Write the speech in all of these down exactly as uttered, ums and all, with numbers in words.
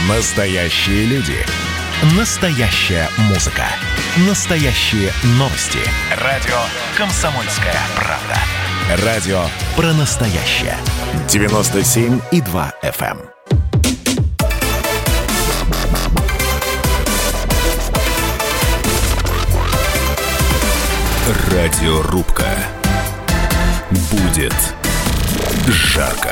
Настоящие люди. Настоящая музыка. Настоящие новости. Радио «Комсомольская правда». Радио про настоящее. девяносто семь и два эф эм. Радиорубка. Будет жарко.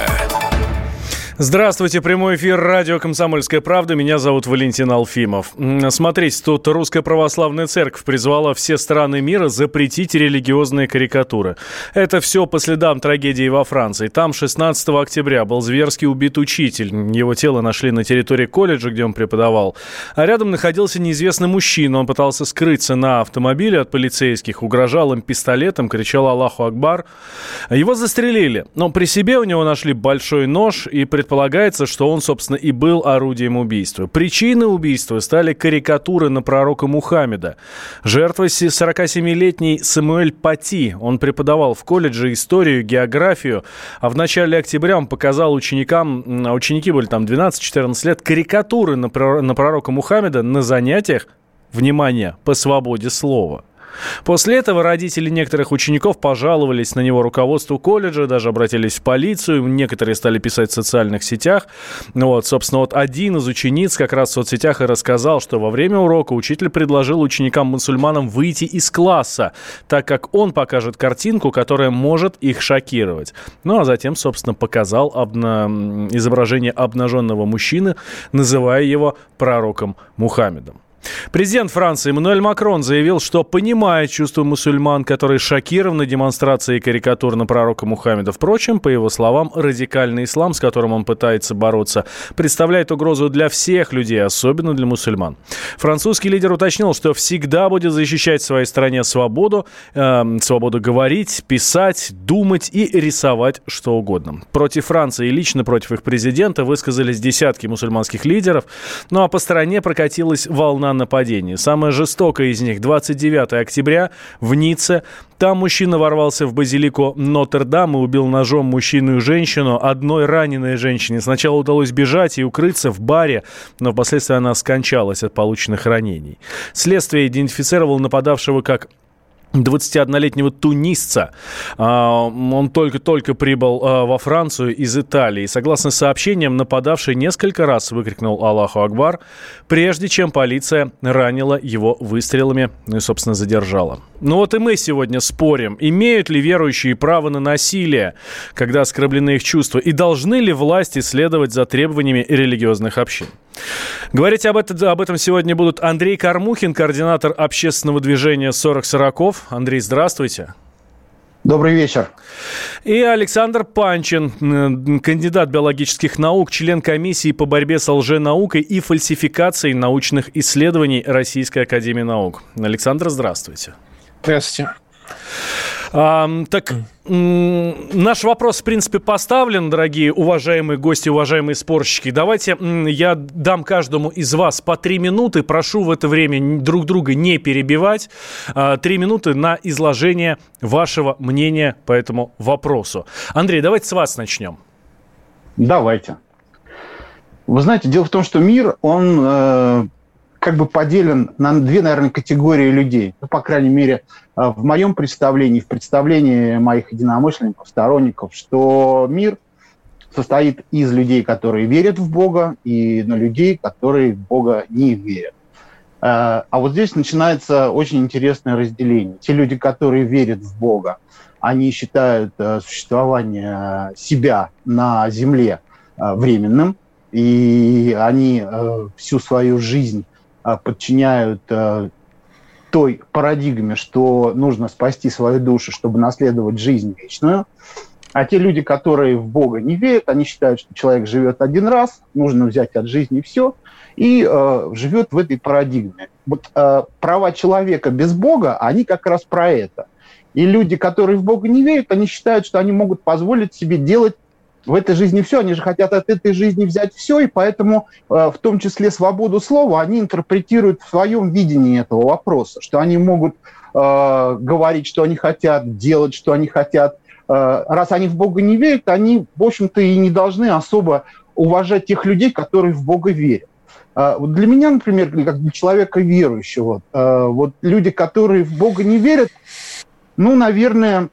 Здравствуйте, прямой эфир радио «Комсомольская правда». Меня зовут Валентин Алфимов. Смотрите, тут Русская Православная Церковь призвала все страны мира запретить религиозные карикатуры. Это все по следам трагедии во Франции. Там шестнадцатого октября был зверски убит учитель. Его тело нашли на территории колледжа, где он преподавал. А рядом находился неизвестный мужчина. Он пытался скрыться на автомобиле от полицейских, угрожал им пистолетом, кричал «Аллаху Акбар». Его застрелили. Но при себе у него нашли большой нож и предполагается, что он, собственно, и был орудием убийства. Причиной убийства стали карикатуры на пророка Мухаммеда. Жертвой сорокасемилетний Самуэль Пати. Он преподавал в колледже историю, географию, а в начале октября он показал ученикам, ученики были там двенадцать-четырнадцать лет, карикатуры на пророка Мухаммеда на занятиях, внимание, по свободе слова. После этого родители некоторых учеников пожаловались на него руководству колледжа, даже обратились в полицию, некоторые стали писать в социальных сетях. Вот, собственно, вот один из учениц как раз в соцсетях и рассказал, что во время урока учитель предложил ученикам-мусульманам выйти из класса, так как он покажет картинку, которая может их шокировать. Ну, а затем, собственно, показал обна... изображение обнаженного мужчины, называя его пророком Мухаммедом. Президент Франции Эммануэль Макрон заявил, что понимает чувства мусульман, которые шокированы демонстрацией карикатур на пророка Мухаммеда. Впрочем, по его словам, радикальный ислам, с которым он пытается бороться, представляет угрозу для всех людей, особенно для мусульман. Французский лидер уточнил, что всегда будет защищать в своей стране свободу, э, свободу говорить, писать, думать и рисовать что угодно. Против Франции и лично против их президента высказались десятки мусульманских лидеров, ну а по стране прокатилась волна нападений. Самое жестокое из них двадцать девятого октября в Ницце. Там мужчина ворвался в базилику Нотр-Дам и убил ножом мужчину и женщину. Одной раненой женщине сначала удалось бежать и укрыться в баре, но впоследствии она скончалась от полученных ранений. Следствие идентифицировало нападавшего как двадцатиоднолетнего тунисца. Он только-только прибыл во Францию из Италии. Согласно сообщениям, нападавший несколько раз выкрикнул «Аллаху Акбар», прежде чем полиция ранила его выстрелами и, собственно, задержала. Ну вот и мы сегодня спорим, имеют ли верующие право на насилие, когда оскорблены их чувства, и должны ли власти следовать за требованиями религиозных общин. Говорить об этом, об этом сегодня будут Андрей Кормухин, координатор общественного движения сорок сороков. Андрей, здравствуйте. Добрый вечер. И Александр Панчин, кандидат биологических наук, член комиссии по борьбе с лженаукой и фальсификацией научных исследований Российской академии наук. Александр, здравствуйте. Здравствуйте. А, так, м- наш вопрос, в принципе, поставлен, дорогие уважаемые гости, уважаемые спорщики. Давайте м- я дам каждому из вас по три минуты. Прошу в это время друг друга не перебивать. А, три минуты на изложение вашего мнения по этому вопросу. Андрей, давайте с вас начнем. Давайте. Вы знаете, дело в том, что мир, он э, как бы поделен на две, наверное, категории людей. Ну, по крайней мере, в моем представлении, в представлении моих единомышленников, сторонников, что мир состоит из людей, которые верят в Бога, и на людей, которые в Бога не верят. А вот здесь начинается очень интересное разделение. Те люди, которые верят в Бога, они считают существование себя на земле временным, и они всю свою жизнь подчиняют той парадигме, что нужно спасти свою душу, чтобы наследовать жизнь вечную. А те люди, которые в Бога не верят, они считают, что человек живет один раз, нужно взять от жизни все, и э, живет в этой парадигме. Вот э, права человека без Бога, они как раз про это. И люди, которые в Бога не верят, они считают, что они могут позволить себе делать в этой жизни все, они же хотят от этой жизни взять все, и поэтому э, в том числе свободу слова они интерпретируют в своем видении этого вопроса, что они могут э, говорить, что они хотят, делать, что они хотят. Э, раз они в Бога не верят, они, в общем-то, и не должны особо уважать тех людей, которые в Бога верят. для меня, например, как для человека верующего, вот люди, которые в Бога не верят, ну, наверное,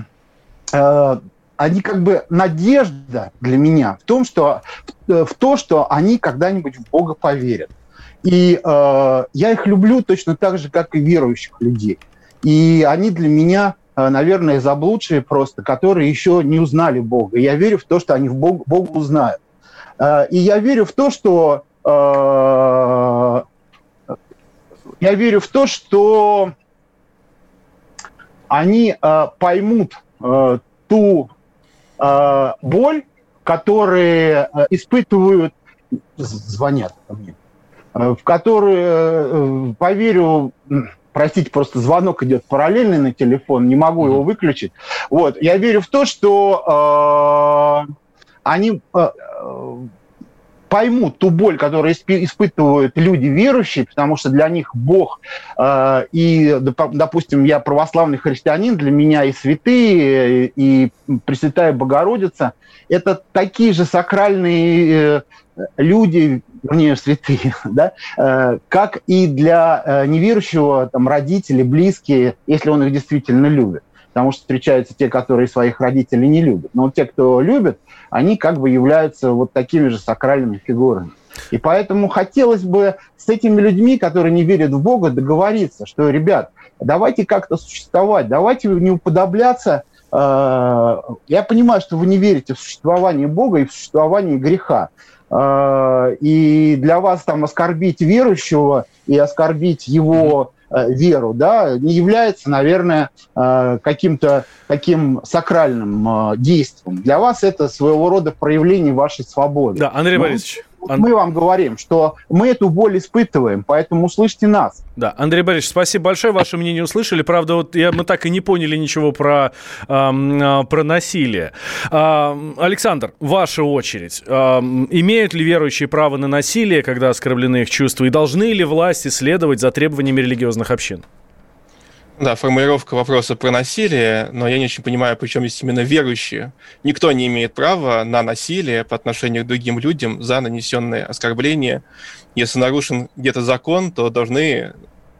они как бы надежда для меня в том, что в то, что они когда-нибудь в Бога поверят. И э, я их люблю точно так же, как и верующих людей. И они для меня, э, наверное, заблудшие просто, которые еще не узнали Бога. И я верю в то, что они в Бог, Бога узнают. Э, и я верю в то, что э, я верю в то, что они э, поймут э, ту э, боль, которую э, испытывают, звонят ко мне, в которую, поверю, простите, просто звонок идет параллельный на телефон, не могу его выключить. Вот, я верю в то, что э, они э, поймут ту боль, которую испытывают люди верующие, потому что для них Бог э, и, допустим, я православный христианин, для меня и святые, и Пресвятая Богородица – это такие же сакральные люди, вернее, святые, да, э, как и для э, неверующего там, родители, близкие, если он их действительно любит. Потому что встречаются те, которые своих родителей не любят. Но вот те, кто любит, они как бы являются вот такими же сакральными фигурами. И поэтому хотелось бы с этими людьми, которые не верят в Бога, договориться, что, ребят, давайте как-то существовать, давайте не уподобляться. Э, я понимаю, что вы не верите в существование Бога и в существование греха. И для вас там оскорбить верующего и оскорбить его веру, да, не является, наверное, каким-то таким сакральным действием. Для вас это своего рода проявление вашей свободы. Да, Андрей Борисович. Мы вам говорим, что мы эту боль испытываем, поэтому услышьте нас. Да, Андрей Борисович, спасибо большое, ваше мнение услышали. Правда, вот я, мы так и не поняли ничего про, э, про насилие. Э, Александр, ваша очередь. Э, имеют ли верующие право на насилие, когда оскорблены их чувства, и должны ли власти следовать за требованиями религиозных общин? Да, формулировка вопроса про насилие, но я не очень понимаю, причем здесь именно верующие. Никто не имеет права на насилие по отношению к другим людям за нанесенные оскорбления. Если нарушен где-то закон, то должны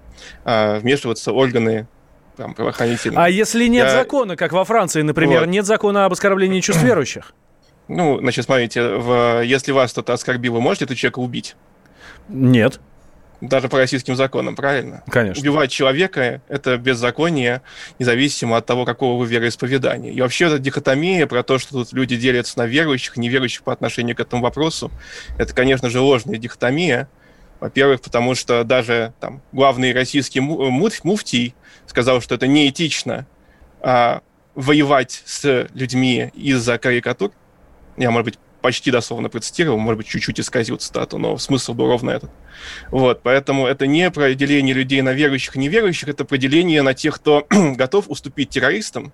э, вмешиваться органы там, правоохранительные. А если нет я... закона, как во Франции, например, вот. Нет закона об оскорблении чувств верующих? Ну, значит, смотрите, в... если вас кто-то оскорбил, вы можете этого человека убить? Нет. Даже по российским законам, правильно? Конечно. Убивать человека – это беззаконие, независимо от того, какого вы вероисповедания. И вообще эта дихотомия про то, что тут люди делятся на верующих и неверующих по отношению к этому вопросу, это, конечно же, ложная дихотомия. Во-первых, потому что даже там, главный российский муфтий сказал, что это неэтично а, воевать с людьми из-за карикатур. Я, может быть, почти дословно процитировал, может быть, чуть-чуть исказил цитату, но смысл был ровно этот. Вот, поэтому это не про деление людей на верующих и неверующих, это про деление на тех, кто готов уступить террористам,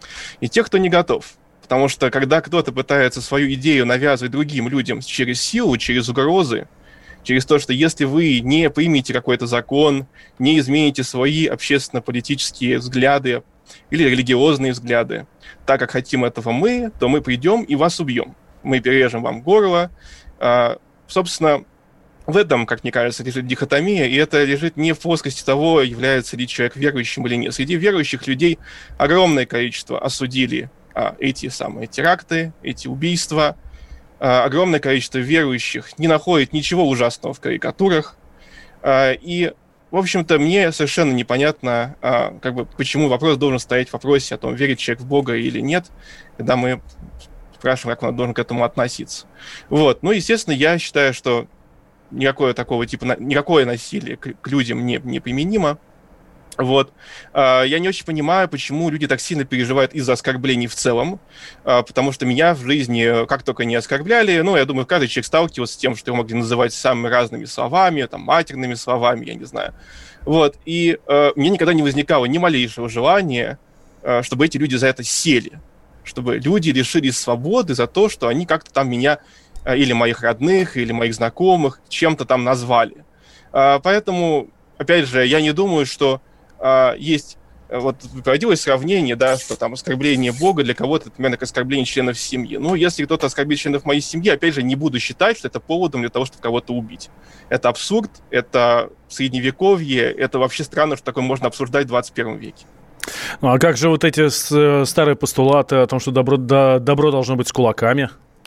и тех, кто не готов. Потому что когда кто-то пытается свою идею навязывать другим людям через силу, через угрозы, через то, что если вы не примете какой-то закон, не измените свои общественно-политические взгляды или религиозные взгляды, так как хотим этого мы, то мы придем и вас убьем. Мы перережем вам горло. А, собственно, в этом, как мне кажется, лежит дихотомия, и это лежит не в плоскости того, является ли человек верующим или нет. Среди верующих людей огромное количество осудили а, эти самые теракты, эти убийства. А, огромное количество верующих не находит ничего ужасного в карикатурах. А, и, в общем-то, мне совершенно непонятно, а, как бы, почему вопрос должен стоять в вопросе о том, верит человек в Бога или нет, когда мы спрашиваем, как он должен к этому относиться. Вот. Ну, естественно, я считаю, что никакое такого типа, никакое насилие к, к людям не, не применимо. Вот. А, я не очень понимаю, почему люди так сильно переживают из-за оскорблений в целом, а, потому что меня в жизни как только не оскорбляли, ну, я думаю, каждый человек сталкивался с тем, что его могли называть самыми разными словами, там, матерными словами, я не знаю. Вот. И а, мне никогда не возникало ни малейшего желания, а, чтобы эти люди за это сели, чтобы люди лишились свободы за то, что они как-то там меня или моих родных, или моих знакомых чем-то там назвали. Поэтому, опять же, я не думаю, что есть вот проводилось сравнение, да, что там оскорбление Бога для кого-то, например, как оскорбление членов семьи. Ну, если кто-то оскорбит членов моей семьи, опять же, не буду считать, что это поводом для того, чтобы кого-то убить. Это абсурд, это средневековье, это вообще странно, что такое можно обсуждать в двадцать первом веке. Ну, а как же вот эти старые постулаты о том, что добро, да, добро должно быть с кулаками?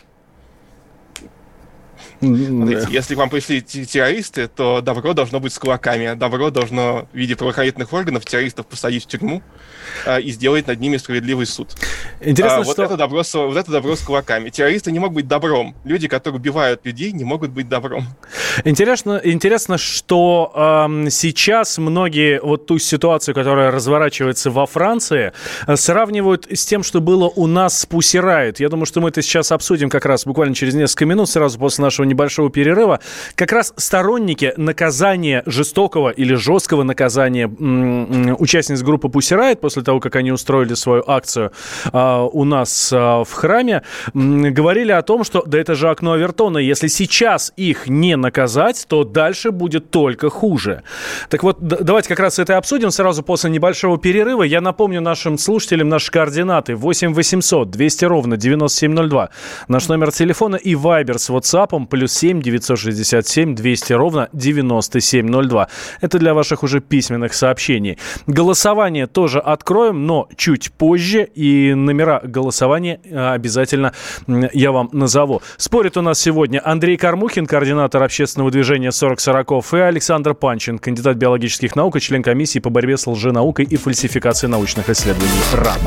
Смотрите, если к вам пришли террористы, то добро должно быть с кулаками. Добро должно в виде правоохранительных органов террористов посадить в тюрьму а, и сделать над ними справедливый суд. Интересно, а, вот, что... это добро, вот это добро с кулаками. Террористы не могут быть добром. Люди, которые убивают людей, не могут быть добром. Интересно, интересно что э, сейчас многие вот ту ситуацию, которая разворачивается во Франции, сравнивают с тем, что было у нас с Pussy Riot. Я думаю, что мы это сейчас обсудим как раз буквально через несколько минут, сразу после нашего небольшого перерыва. Как раз сторонники наказания, жестокого или жесткого наказания м- участниц группы Pussy Riot после того, как они устроили свою акцию э, у нас э, в храме, м- говорили о том, что да это же окно Авертона, если сейчас их не наказать, то дальше будет только хуже. Так вот, д- давайте как раз это обсудим сразу после небольшого перерыва. Я напомню нашим слушателям наши координаты: восемь восемьсот двести ровно девяносто семь ноль два. Наш номер телефона и Вайбер с WhatsApp плюс семь девятьсот шестьдесят семь двести ровно девяносто семь ноль два. Это для ваших уже письменных сообщений. Голосование тоже откроем, но чуть позже. И номера голосования обязательно я вам назову. Спорит у нас сегодня Андрей Кормухин, координатор общественного движения сорок сороков, и Александр Панчин, кандидат биологических наук и член комиссии по борьбе с лженаукой и фальсификацией научных исследований РАН.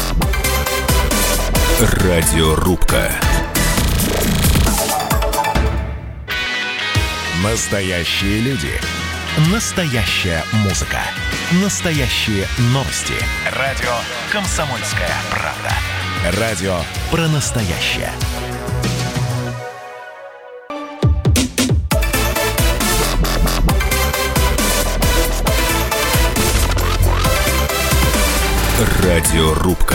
Радиорубка. Настоящие люди. Настоящая музыка. Настоящие новости. Радио «Комсомольская правда». Радио про настоящее. Радиорубка.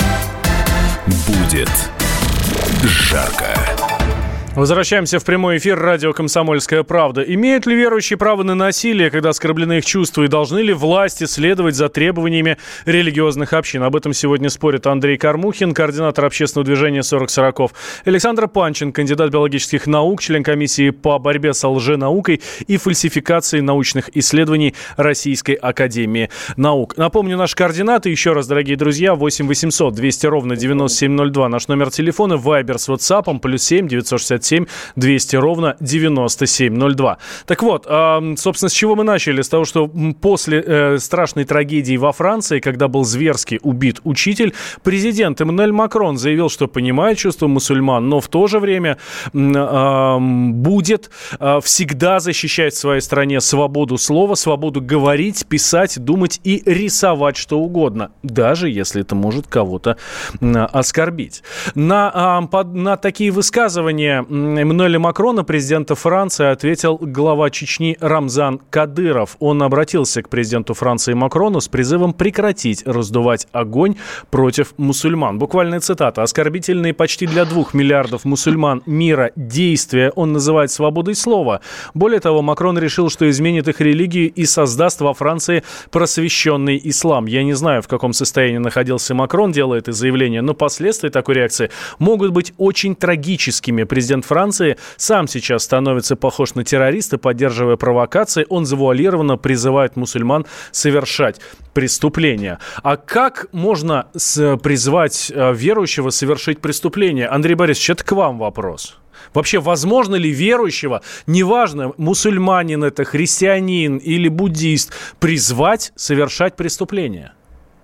Будет жарко. Возвращаемся в прямой эфир радио «Комсомольская правда». Имеют ли верующие право на насилие, когда оскорблены их чувства, и должны ли власти следовать за требованиями религиозных общин? Об этом сегодня спорят Андрей Кормухин, координатор общественного движения сорок сороков, Александр Панчин, кандидат биологических наук, член комиссии по борьбе с лженаукой и фальсификацией научных исследований Российской академии наук. Напомню, наши координаты еще раз, дорогие друзья: восемь восемьсот двести ровно девяносто семь ноль два. Наш номер телефона, Вайбер с WhatsApp плюс семь девятьсот шестьдесят семь двести ровно девяносто семь ноль два. Так вот, собственно, с чего мы начали? С того, что после э, страшной трагедии во Франции, когда был зверски убит учитель, президент Эммануэль Макрон заявил, что понимает чувства мусульман, но в то же время э, будет э, всегда защищать в своей стране свободу слова, свободу говорить, писать, думать и рисовать что угодно, даже если это может кого-то э, оскорбить. На, э, под, на такие высказывания Эммануэля Макрона, президента Франции, ответил глава Чечни Рамзан Кадыров. Он обратился к президенту Франции Макрону с призывом прекратить раздувать огонь против мусульман. Буквальная цитата: «Оскорбительные почти для двух миллиардов мусульман мира действия он называет свободой слова. Более того, Макрон решил, что изменит их религию и создаст во Франции просвещенный ислам». Я не знаю, в каком состоянии находился Макрон, делая это заявление, но последствия такой реакции могут быть очень трагическими. Президент Франции сам сейчас становится похож на террориста, поддерживая провокации. Он завуалированно призывает мусульман совершать преступления. А как можно с- призвать э, верующего совершить преступление? Андрей Борисович, это к вам вопрос. Вообще, возможно ли верующего, неважно, мусульманин это, христианин или буддист, призвать совершать преступление?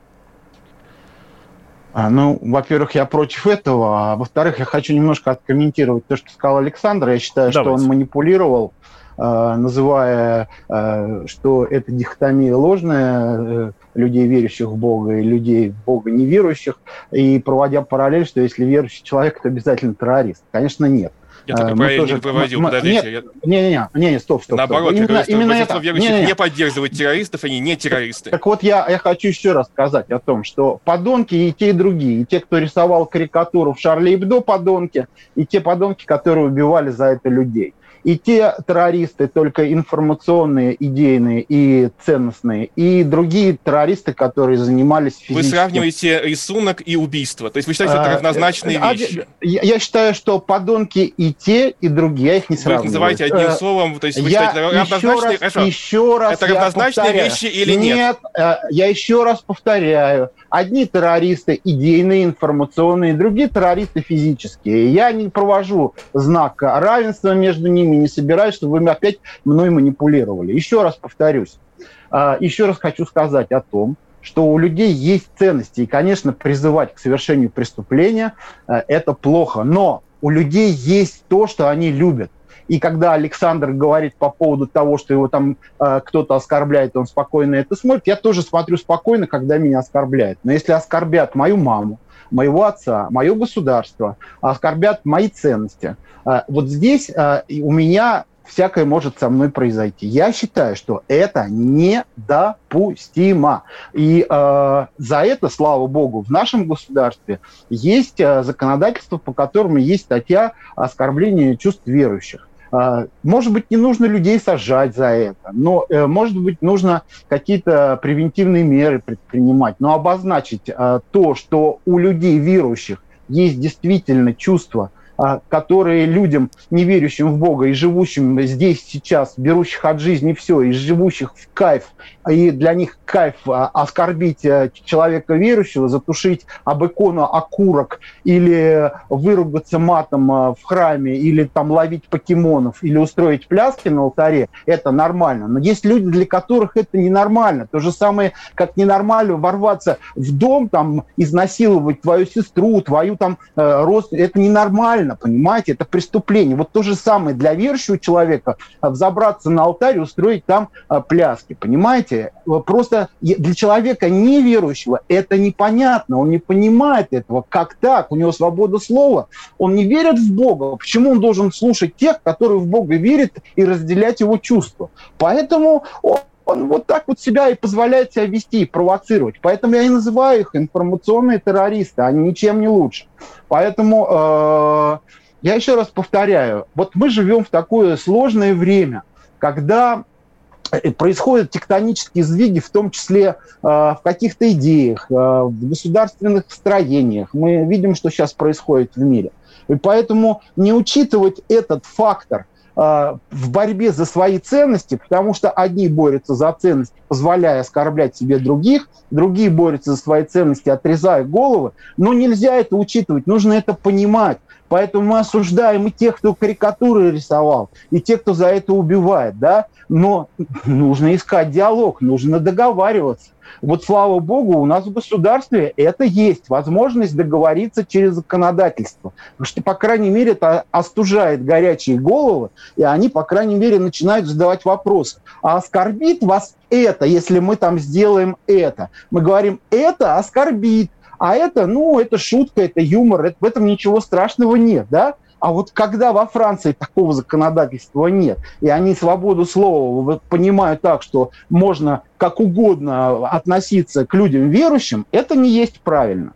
А, ну, во-первых, я против этого, а во-вторых, я хочу немножко откомментировать то, что сказал Александр. Я считаю, Давайте. что он манипулировал, э, называя, э, что это дихотомия ложная, э, людей, верующих в Бога, и людей в Бога неверующих, и проводя параллель, что если верующий человек, то обязательно террорист. Конечно, нет. Я такой Мы параллель тоже- не проводил, мы- подождите. нет, Не-не-не, не-не, стоп, стоп. Наоборот, стоп. я говорю, что большинство это. верующих Не-не-не. не поддерживают террористов, они не террористы. Так вот, я, я хочу еще раз сказать о том, что подонки и те, и другие, и те, кто рисовал карикатуру в Шарли Эбдо, подонки, и те подонки, которые убивали за это людей. И те террористы, только информационные, идейные и ценностные, и другие террористы, которые занимались физическим... Вы сравниваете рисунок и убийство, то есть вы считаете, что это равнозначные а, вещи? Я, я считаю, что подонки и те, и другие, я их не сравниваю. Вы их называете одним словом, то есть вы я считаете, равнозначные... Еще раз, Хорошо. еще раз это равнозначные повторяю. вещи или нет? Нет, я еще раз повторяю. Одни террористы идейные, информационные, другие террористы физические. Я не провожу знак равенства между ними, не собираюсь, чтобы вы опять мной манипулировали. Еще раз повторюсь. Еще раз хочу сказать о том, что у людей есть ценности. И, конечно, призывать к совершению преступления – это плохо. Но у людей есть то, что они любят. И когда Александр говорит по поводу того, что его там э, кто-то оскорбляет, он спокойно это смотрит, я тоже смотрю спокойно, когда меня оскорбляют. Но если оскорбят мою маму, моего отца, мое государство, оскорбят мои ценности, э, вот здесь э, у меня всякое может со мной произойти. Я считаю, что это недопустимо. И э, за это, слава богу, в нашем государстве есть э, законодательство, по которому есть статья оскорбления чувств верующих. Может быть, не нужно людей сажать за это, но, может быть, нужно какие-то превентивные меры предпринимать, но обозначить то, что у людей верующих есть действительно чувства, которые людям, не верующим в Бога и живущим здесь сейчас, берущих от жизни все, и живущих в кайф, и для них кайф оскорбить человека верующего, затушить об икону окурок или выругаться матом в храме, или там ловить покемонов, или устроить пляски на алтаре, это нормально. Но есть люди, для которых это ненормально. То же самое, как ненормально ворваться в дом, там, изнасиловать твою сестру, твою там родственницу. Это ненормально. Понимаете, это преступление. Вот то же самое для верующего человека взобраться на алтарь и устроить там а, пляски. Понимаете? Просто для человека неверующего это непонятно. Он не понимает этого. Как так? У него свобода слова. Он не верит в Бога. Почему он должен слушать тех, которые в Бога верят, и разделять его чувства? Поэтому он Он вот так вот себя и позволяет себя вести, и провоцировать. Поэтому я и называю их информационные террористы. Они ничем не лучше. Поэтому э, я еще раз повторяю. Вот мы живем в такое сложное время, когда происходят тектонические сдвиги, в том числе э, в каких-то идеях, э, в государственных строениях. Мы видим, что сейчас происходит в мире. И поэтому не учитывать этот фактор в борьбе за свои ценности, потому что одни борются за ценности, позволяя оскорблять себе других, другие борются за свои ценности, отрезая головы, но нельзя это учитывать, нужно это понимать. Поэтому мы осуждаем и тех, кто карикатуры рисовал, и тех, кто за это убивает, да, но нужно искать диалог, нужно договариваться. Вот, слава богу, у нас в государстве это есть, возможность договориться через законодательство. Потому что, по крайней мере, это остужает горячие головы, и они, по крайней мере, начинают задавать вопросы. А оскорбит вас это, если мы там сделаем это? Мы говорим, это оскорбит, а это, ну, это шутка, это юмор, это, в этом ничего страшного нет, да? А вот когда во Франции такого законодательства нет, и они свободу слова понимают так, что можно как угодно относиться к людям верующим, это не есть правильно.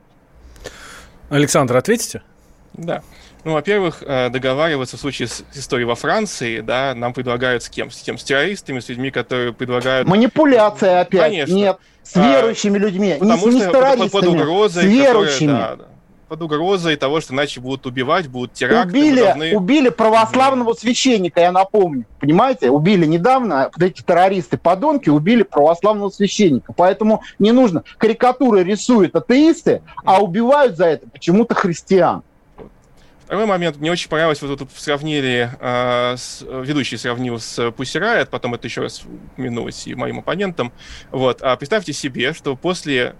Александр, ответите? Да. Ну, во-первых, договариваться в случае с историей во Франции, да, нам предлагают с кем? С тем, с террористами, с людьми, которые предлагают... Манипуляция опять. Конечно. Нет, с верующими людьми, Потому не, что не с террористами, под угрозой, с верующими. Которые, да, да, под угрозой того, что иначе будут убивать, будут теракты. Убили, должны... убили православного mm-hmm. священника, я напомню. Понимаете? Убили недавно, вот эти террористы-подонки убили православного священника. Поэтому не нужно. Карикатуры рисуют атеисты, а убивают за это почему-то христиан. Второй момент. Мне очень понравилось, вот тут сравнили, э, с, ведущий сравнил с Pussy Riot, потом это еще раз упомянулось и моим оппонентам. Вот. А представьте себе, что после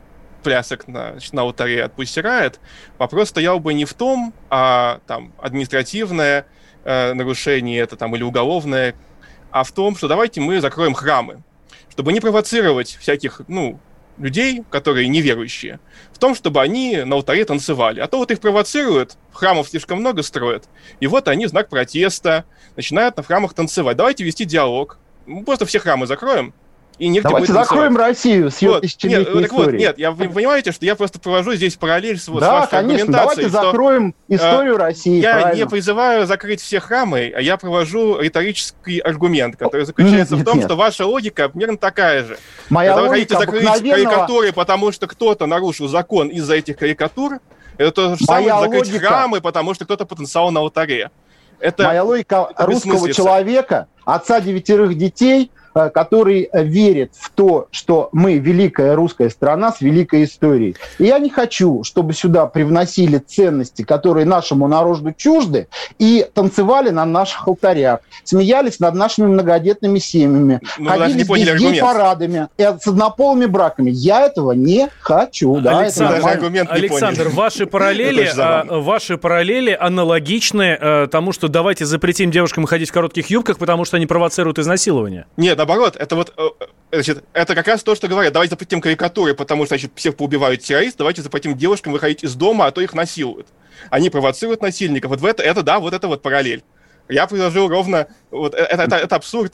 плясок на, значит, на алтаре от Pussy Riot вопрос стоял бы не в том, а там административное э, нарушение это там или уголовное, а в том, что давайте мы закроем храмы, чтобы не провоцировать всяких, ну, людей, которые неверующие, в том, чтобы они на алтаре танцевали. А то вот их провоцируют, храмов слишком много строят, и вот они в знак протеста начинают на храмах танцевать. Давайте вести диалог. Мы просто все храмы закроем, И негде Давайте будет закроем танцевать. Россию с ее Вот. тысячелетней Нет, так вот, историей. нет, я, вы понимаете, что я просто провожу здесь параллель с, вот, Да, с вашей конечно, аргументацией. давайте закроем что, историю э, России, Я правильно. не призываю закрыть все храмы, а я провожу риторический аргумент, который заключается Нет, в том, нет. что ваша логика примерно такая же. Моя Когда вы логика хотите закрыть обыкновенного- карикатуры, потому что кто-то нарушил закон из-за этих карикатур, это то же самое, Моя закрыть логика- храмы, потому что кто-то потенциал на алтаре. Это, Моя логика это русского бессмыслица. человека, отца девятерых детей, э, который э, верит в то, что мы великая русская страна с великой историей. И я не хочу, чтобы сюда привносили ценности, которые нашему народу чужды, и танцевали на наших алтарях, смеялись над нашими многодетными семьями, Ну, вы даже ходили не поняли здесь аргумент. гей-парадами и с однополыми браками. Я этого не хочу. Да, это Александр, даже нормально. аргумент не Александр, поняли. ваши параллели, Это очень забавно. а, ваши параллели аналогичны а, тому, что давайте запретим девушкам ходить в коротких юбках, потому что они провоцируют изнасилование. Нет, наоборот, это вот, э, значит, это как раз то, что говорят, давайте запретим карикатуры, потому что, значит, всех поубивают террористы, давайте запретим девушкам выходить из дома, а то их насилуют. Они провоцируют насильников. Вот в это, это да, вот это вот параллель. Я предложил ровно, вот э, это, это, это абсурд.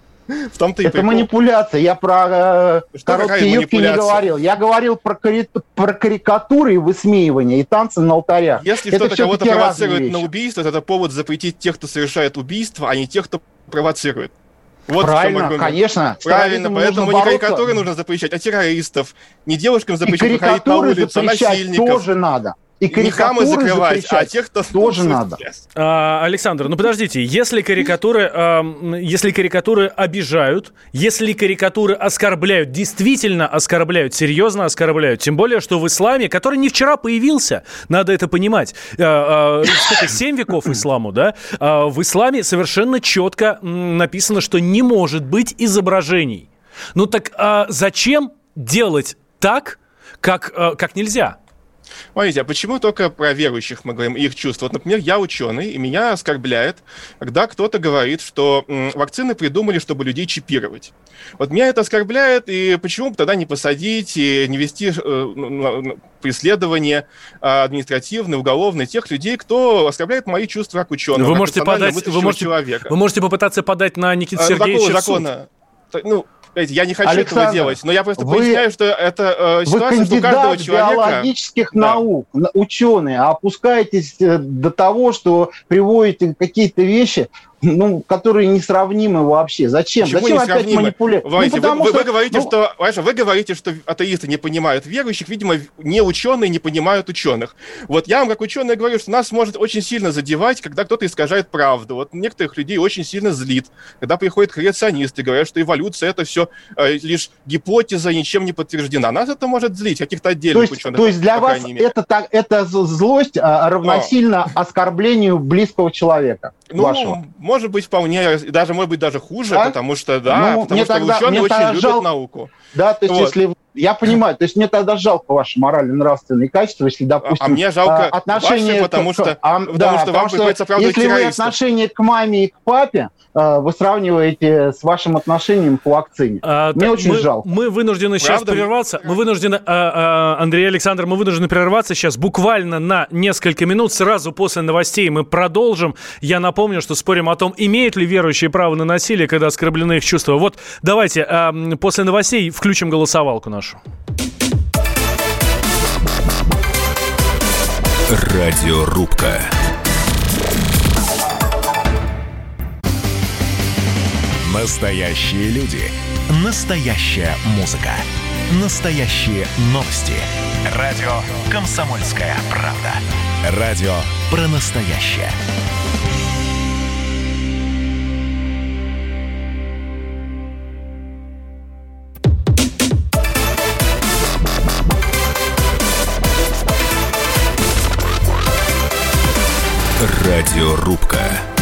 В том-то и Это прикол. манипуляция. Я про э, Что какая короткие юбки не манипуляция? говорил. Я говорил про, кари- про карикатуры и высмеивание, и танцы на алтарях. Если Это кто-то кого-то всё-таки разные провоцирует вещи. на убийство, то это повод запретить тех, кто совершает убийство, а не тех, кто провоцирует. Вот в чем Правильно, аргумент. конечно. с Правильно, терроризмом поэтому нужно не бороться. карикатуры нужно запрещать, а террористов. Не девушкам И запрещать выходить на карикатуры улицу, а запрещать насильников. тоже надо. И Не храмы карикатуры закрывать, а запрещать тех, кто... тоже надо. А, Александр, ну подождите, если карикатуры, ам, если карикатуры обижают, если карикатуры оскорбляют, действительно оскорбляют, серьезно оскорбляют, тем более, что в исламе, который не вчера появился, надо это понимать, а, а, сколько, семь веков исламу, да, а, в исламе совершенно четко м, написано, что не может быть изображений. Ну так а зачем делать так, как, а, как нельзя? Смотрите, а почему только про верующих мы говорим, их чувства? Вот, например, я ученый, и меня оскорбляет, когда кто-то говорит, что м, вакцины придумали, чтобы людей чипировать. Вот меня это оскорбляет, и почему бы тогда не посадить и не вести э, ну, ну, преследование э, административное, уголовное тех людей, кто оскорбляет мои чувства как ученого, Вы как можете рационально подать, вы мыслящего можете, человека. вы можете попытаться подать на Никиту А, ну, Сергеевича такого в суд. закона... Так, Ну, знаете, я не хочу Александр, этого делать, но я просто вы- поясняю, что это э, Вы ситуация, что у каждого кандидат человека... биологических Да. наук, н- ученый, а опускаетесь э, до того, что приводите какие-то вещи, ну, которые несравнимы вообще. Зачем? Почему Зачем опять несравнимы? манипулировать? Знаете, Ну, потому вы, вы- что, вы говорите, ну, что, понимаешь, вы говорите, что атеисты не понимают верующих, видимо, не ученые не понимают ученых. Вот я вам, как ученый, говорю, что нас может очень сильно задевать, когда кто-то искажает правду. Вот некоторых людей очень сильно злит, когда приходят креационисты, говорят, что эволюция это все э, лишь гипотеза, ничем не подтверждена. Нас это может злить, каких-то то отдельных есть, ученых. то есть для по вас крайней мере. это, так, это з- злость а, равносильно оскорблению близкого человека Ну, вашего? может быть, вполне, и даже, может быть, даже хуже, Да? потому что, да, Ну, потому мне что тогда- ученые мне очень тогда любят жалко. науку. Да, то есть Вот. если... Я понимаю, то есть мне тогда жалко ваши морально-нравственные качества, если, допустим... А мне жалко а, отношение ваши, потому к- что- а, потому да, что вам приходится оправдывать если вы террористов. отношение к маме и к папе а, вы сравниваете с вашим отношением к вакцине. А, Мне так очень мы, жалко. Мы вынуждены сейчас Правда? прерваться. Мы вынуждены, а, а, Андрей Александр, мы вынуждены прерваться сейчас буквально на несколько минут. Сразу после новостей мы продолжим. Я напомню, что спорим о том, имеют ли верующие право на насилие, когда оскорблены их чувства. Вот давайте а, после новостей включим голосовалку нашу. Радиорубка. Настоящие люди. Настоящая музыка. Настоящие новости. Радио «Комсомольская правда». Радио про настоящее. Радиорубка.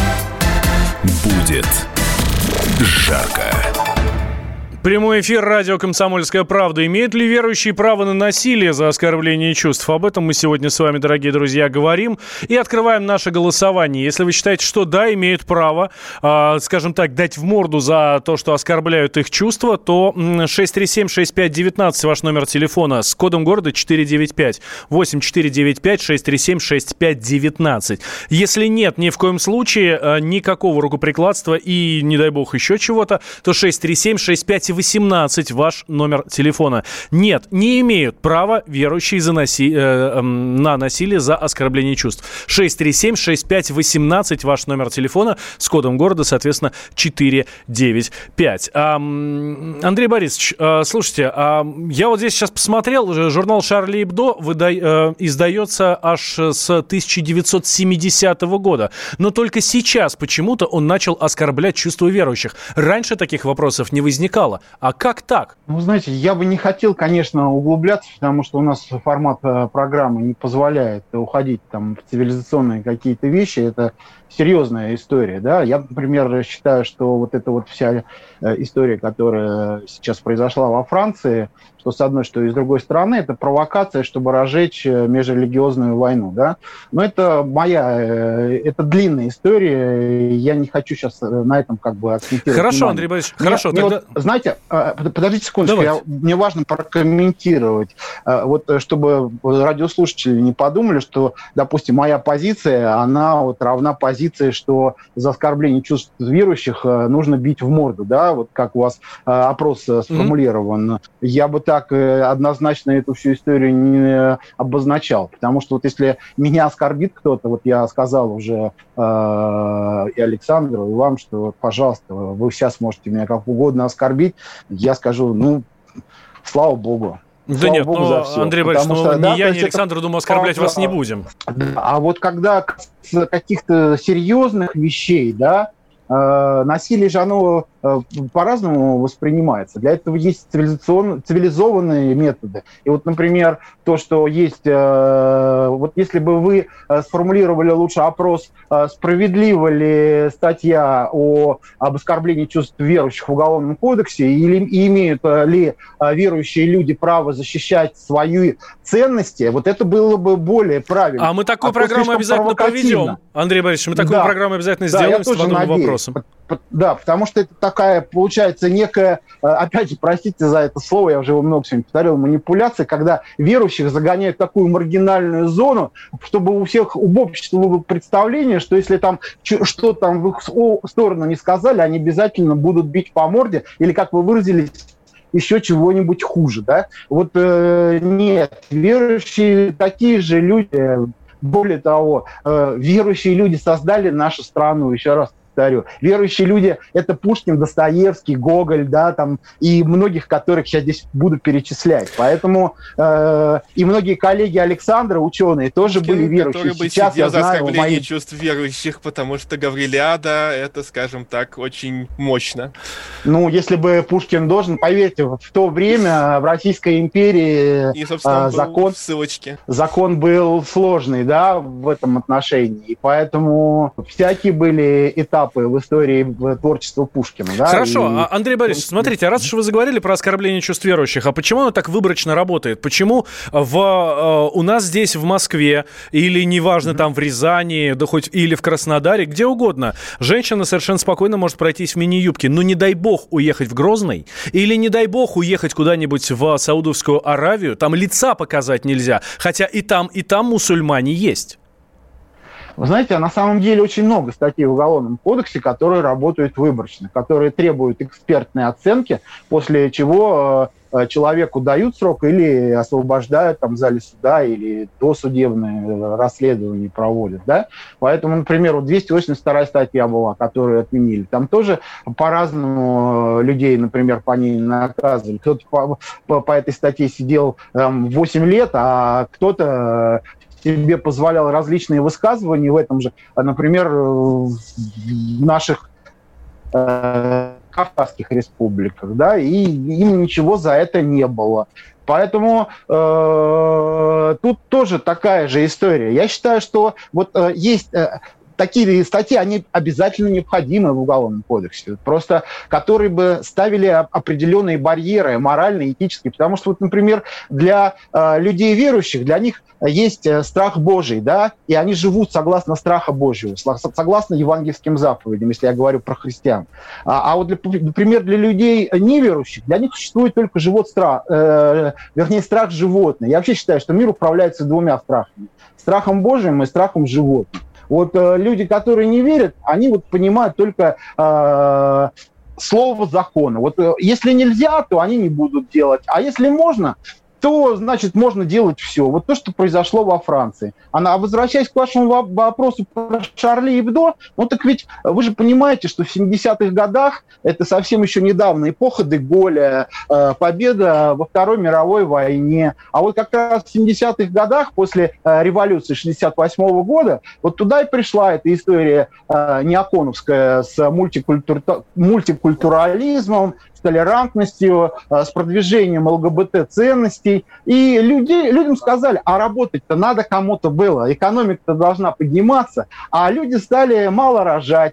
Будет жарко. Прямой эфир радио «Комсомольская правда». Имеют ли верующие право на насилие за оскорбление чувств? Об этом мы сегодня с вами, дорогие друзья, говорим. И открываем наше голосование. Если вы считаете, что да, имеют право, э, скажем так, дать в морду за то, что оскорбляют их чувства, то шесть три семь шесть пять один девять ваш номер телефона с кодом города четыре девять пять. восемь четыре девять пять шесть три семь шесть пять девятнадцать. Если нет, ни в коем случае, э, никакого рукоприкладства и, не дай бог, еще чего-то, то шесть три семь шесть пять восемнадцать ваш номер телефона. Нет, не имеют права верующие за наси... э, э, на насилие за оскорбление чувств. шесть три семь шесть пять восемнадцать ваш номер телефона с кодом города, соответственно, четыре девять пять. А, Андрей Борисович, а, слушайте, а, я вот здесь сейчас посмотрел, журнал «Шарли Эбдо» выда... э, издается аж с тысяча девятьсот семидесятого года. Но только сейчас почему-то он начал оскорблять чувства верующих. Раньше таких вопросов не возникало. А как так? Ну, знаете, я бы не хотел, конечно, углубляться, потому что у нас формат программы не позволяет уходить там в цивилизационные какие-то вещи. Это серьезная история, да. Я, например, считаю, что вот эта вот вся история, которая сейчас произошла во Франции, что с одной, что и с другой стороны, это провокация, чтобы разжечь межрелигиозную войну, да. Но это моя, это длинная история, я не хочу сейчас на этом как бы акцентировать Хорошо, внимание. Андрей Борисович, мне, хорошо. мне Тогда... вот, знаете, подождите секундочку, я, мне важно прокомментировать, вот чтобы радиослушатели не подумали, что, допустим, моя позиция, она вот равна позиции, что за оскорбление чувств верующих нужно бить в морду, да, вот как у вас опрос сформулирован. Mm-hmm. Я бы так однозначно эту всю историю не обозначал, потому что вот если меня оскорбит кто-то, вот я сказал уже э, и Александру, и вам, что, пожалуйста, вы сейчас можете меня как угодно оскорбить, я скажу, ну, слава богу. Да Слава нет, Богу, ну, Андрей Борисович, ну, что, ни да, я, ни Александр, это... думаю, оскорблять вас не будем. А вот когда с каких-то серьезных вещей, да, э, насилие же оно э, по-разному воспринимается. Для этого есть цивилизацион... цивилизованные методы. И вот, например, то, что есть... Э, вот если бы вы э, сформулировали лучше опрос, э, справедлива ли статья о, об оскорблении чувств верующих в Уголовном кодексе, или и имеют ли э, верующие люди право защищать свои ценности, вот это было бы более правильно. А мы такую а программу обязательно проведем. Андрей Борисович, мы такую да. программу обязательно да, сделаем с подобным вопросом. Да, потому что это такая, получается, некая, опять же, простите за это слово, я уже его много сегодня повторил, манипуляция, когда верующих загоняют в такую маргинальную зону, чтобы у всех, у общества было представление, что если там что там в их сторону не сказали, они обязательно будут бить по морде, или, как вы выразились, еще чего-нибудь хуже, да? Вот э, нет, верующие такие же люди, более того, э, верующие люди создали нашу страну, еще раз повторю. Верующие люди – это Пушкин, Достоевский, Гоголь, да, там, и многих, которых я здесь буду перечислять. Поэтому э, и многие коллеги Александра, ученые, тоже Пушкин, были верующие. Который бы Сейчас сидел я за знаю, оскорбление мои... чувств верующих, потому что Гаврилиада – это, скажем так, очень мощно. Ну, если бы Пушкин должен, поверьте, в то время в Российской империи и, собственно, э, закон, в ссылочке. Закон был сложный, да, в этом отношении. И поэтому всякие были этапы в истории творчества Пушкина. Да? Хорошо, и... Андрей Борисович, смотрите, раз уж вы заговорили про оскорбление чувств верующих, а почему оно так выборочно работает? Почему в, у нас здесь в Москве или, неважно, там в Рязани, да хоть или в Краснодаре, где угодно, женщина совершенно спокойно может пройтись в мини-юбке, но не дай бог уехать в Грозный или не дай бог уехать куда-нибудь в Саудовскую Аравию, там лица показать нельзя, хотя и там, и там мусульмане есть. Вы знаете, на самом деле очень много статей в Уголовном кодексе, которые работают выборочно, которые требуют экспертной оценки, после чего э, человеку дают срок или освобождают там, в зале суда, или досудебное расследование проводят. Да? Поэтому, например, вот двести восемьдесят вторая статья была, которую отменили. Там тоже по-разному людей, например, по ней наказывали. Кто-то по, по, по этой статье сидел там, восемь лет, а кто-то себе позволял различные высказывания в этом же, например, в наших э, Кавказских республиках, да, и им ничего за это не было. Поэтому э, тут тоже такая же история. Я считаю, что вот э, есть... Э, такие статьи, они обязательно необходимы в Уголовном кодексе, просто которые бы ставили определенные барьеры моральные, этические, потому что, вот, например, для э, людей верующих, для них есть э, страх Божий, да, и они живут согласно страха Божьего, согласно евангельским заповедям, если я говорю про христиан. А, а вот, для, например, для людей неверующих, для них существует только живот страх, э, вернее, страх животный. Я вообще считаю, что мир управляется двумя страхами. Страхом Божьим и страхом животным. Вот э, люди, которые не верят, они вот понимают только э, слово закона. Вот если нельзя, то они не будут делать. А если можно, то, значит, можно делать все. Вот то, что произошло во Франции. А возвращаясь к вашему вопросу про Шарли Эбдо, ну так ведь вы же понимаете, что в семидесятых годах, это совсем еще недавно, эпоха де Голля, победа во Второй мировой войне. А вот как раз в семидесятых годах, после революции шестьдесят восьмого года, вот туда и пришла эта история неоконовская с мультикультур... мультикультурализмом, с толерантностью, с продвижением ЛГБТ-ценностей. И люди, людям сказали, а работать-то надо кому-то было, экономика-то должна подниматься, а люди стали мало рожать,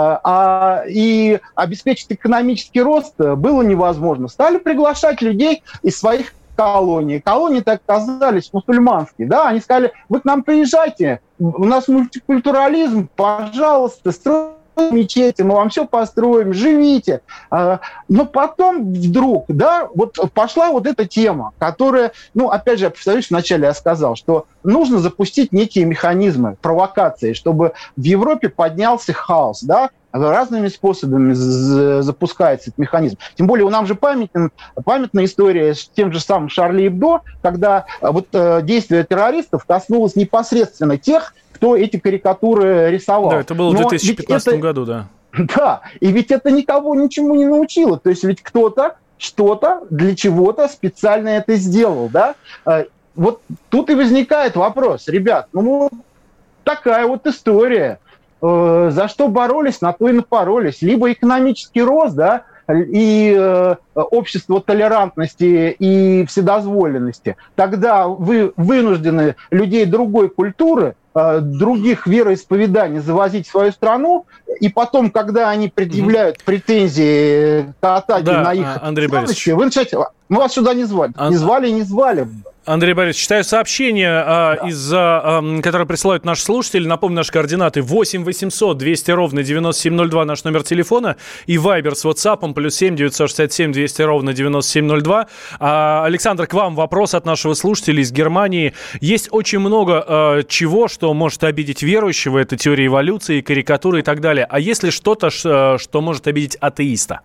а, и обеспечить экономический рост было невозможно. Стали приглашать людей из своих колоний. Колонии так оказались мусульманские. Да? Они сказали, вы к нам приезжайте, у нас мультикультурализм, пожалуйста, стройте мечети, мы вам все построим, живите. Но потом вдруг, да, вот пошла вот эта тема, которая, ну, опять же, я повторюсь, вначале я сказал, что нужно запустить некие механизмы провокации, чтобы в Европе поднялся хаос, да, разными способами запускается этот механизм. Тем более у нас же памятен, памятная история с тем же самым Шарли Эбдо, когда вот действие террористов коснулось непосредственно тех, кто эти карикатуры рисовал. Да, это было в две тысячи пятнадцатом году, да. Да, и ведь это никого ничему не научило. То есть ведь кто-то что-то для чего-то специально это сделал, да. Вот тут и возникает вопрос, ребят, ну такая вот история. За что боролись, на то и напоролись. Либо экономический рост, да, и э, общество толерантности и вседозволенности. Тогда вы вынуждены людей другой культуры, э, других вероисповеданий завозить в свою страну, и потом, когда они предъявляют mm-hmm. претензии к атаке да, на их Андрей Борисович, вы начинаете, мы вас сюда не звали. Ан... Не звали и не звали. Андрей Борисович, читаю сообщение, а, да. из, а, которое присылают наши слушатели. Напомню, наши координаты восемь восемьсот двести ровно девяносто семь ноль два, наш номер телефона, и Вайбер с WhatsApp плюс семь девятьсот шестьдесят семь двести ровно девяносто семь ноль два. А, Александр, к вам вопрос от нашего слушателя из Германии. Есть очень много а, чего, что может обидеть верующего, это теория эволюции, карикатуры и так далее. А есть ли что-то, что, что может обидеть атеиста?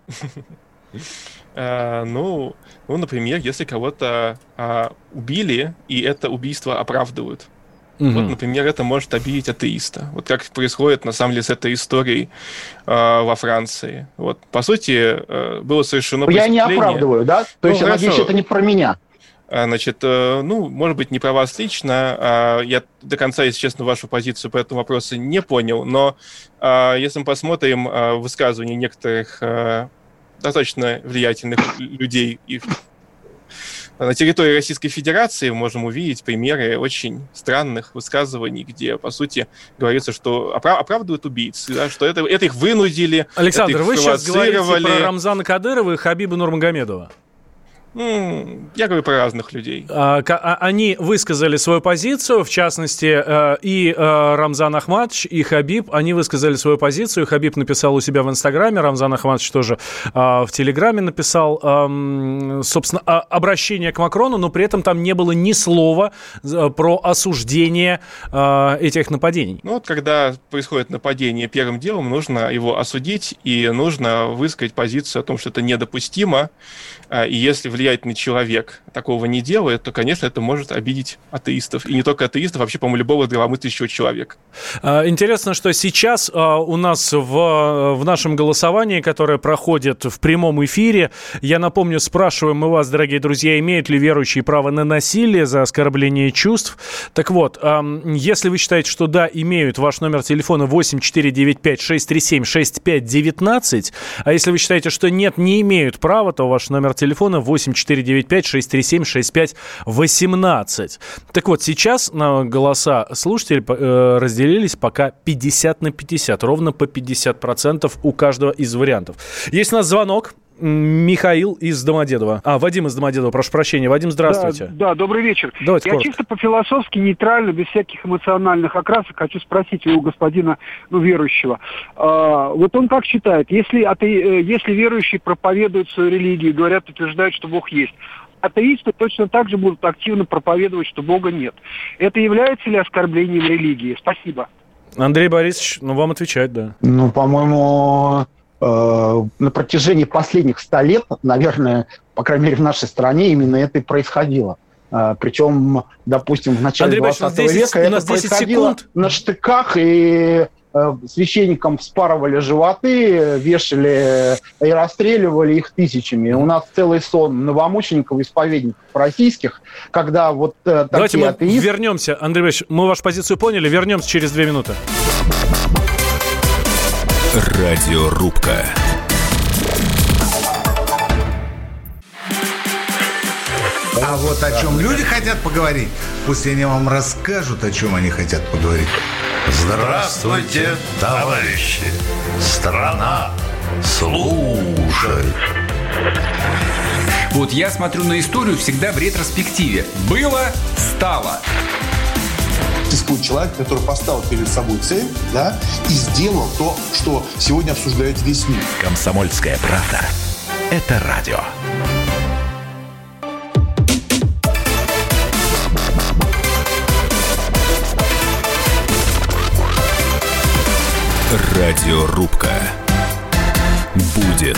Ну... Ну, например, если кого-то а, убили, и это убийство оправдывают. Угу. Вот, например, это может обидеть атеиста. Вот как происходит, на самом деле, с этой историей а, во Франции. Вот, по сути, а, было совершено преступление. Я не оправдываю, да? То ну, есть, я надеюсь, это не про меня. А, значит, а, ну, может быть, не про вас лично. А, я до конца, если честно, вашу позицию по этому вопросу не понял. Но а, если мы посмотрим а, высказывания некоторых... А, достаточно влиятельных людей и на территории Российской Федерации можем увидеть примеры очень странных высказываний, где, по сути, говорится, что оправ- оправдывают убийц, да, что это, это их вынудили. Александр, это их вы сейчас говорите про Рамзана Кадырова и Хабиба Нурмагомедова. Ну, я говорю про разных людей. А, они высказали свою позицию, в частности, и Рамзан Ахматович, и Хабиб, они высказали свою позицию. Хабиб написал у себя в Инстаграме, Рамзан Ахматович тоже в Телеграме написал, собственно, обращение к Макрону, но при этом там не было ни слова про осуждение этих нападений. Ну вот, когда происходит нападение, первым делом нужно его осудить, и нужно высказать позицию о том, что это недопустимо, и если влиятельный человек такого не делает, то, конечно, это может обидеть атеистов. И не только атеистов, вообще, по-моему, любого здравомыслящего человека. Интересно, что сейчас у нас в, в нашем голосовании, которое проходит в прямом эфире, я напомню, спрашиваем мы вас, дорогие друзья, имеют ли верующие право на насилие за оскорбление чувств. Так вот, если вы считаете, что да, имеют, ваш номер телефона восемь четыре девять пять шесть три семь шесть пять девятнадцать, а если вы считаете, что нет, не имеют права, то ваш номер телефона восемь четыре девять пять шесть три семь шесть пять восемнадцать. Так вот, сейчас на голоса слушателей э, разделились пока пятьдесят на пятьдесят, ровно по пятьдесят процентов у каждого из вариантов. Есть у нас звонок. Михаил из Домодедово. А, Вадим из Домодедово, прошу прощения. Вадим, здравствуйте. Да, да, добрый вечер. Давайте Я коротко. Чисто по-философски, нейтрально, без всяких эмоциональных окрасок хочу спросить у господина, ну, верующего. А, вот он как считает, если, ате... если верующие проповедуют свою религию, говорят, утверждают, что Бог есть, атеисты точно так же будут активно проповедовать, что Бога нет. Это является ли оскорблением религии? Спасибо. Андрей Борисович, ну, вам отвечать, да. Ну, по-моему... на протяжении последних ста лет, наверное, по крайней мере, в нашей стране именно это и происходило. Причем, допустим, в начале двадцатого века это происходило секунд. на штыках, и священникам вспарывали животы, вешали и расстреливали их тысячами. У нас целый сон новомучеников, исповедников российских, когда вот такие Давайте мы атеисты... вернемся, Андрей Борисович, мы вашу позицию поняли, вернемся через две минуты. Радиорубка. А вот о чем люди хотят поговорить, пусть они вам расскажут, о чем они хотят поговорить. Здравствуйте, товарищи! Страна слушает. Вот я смотрю на историю всегда в ретроспективе. Было, стало. Существует человек, который поставил перед собой цель, да, и сделал то, что сегодня обсуждает весь мир. «Комсомольская правда» — это радио. Радиорубка. Будет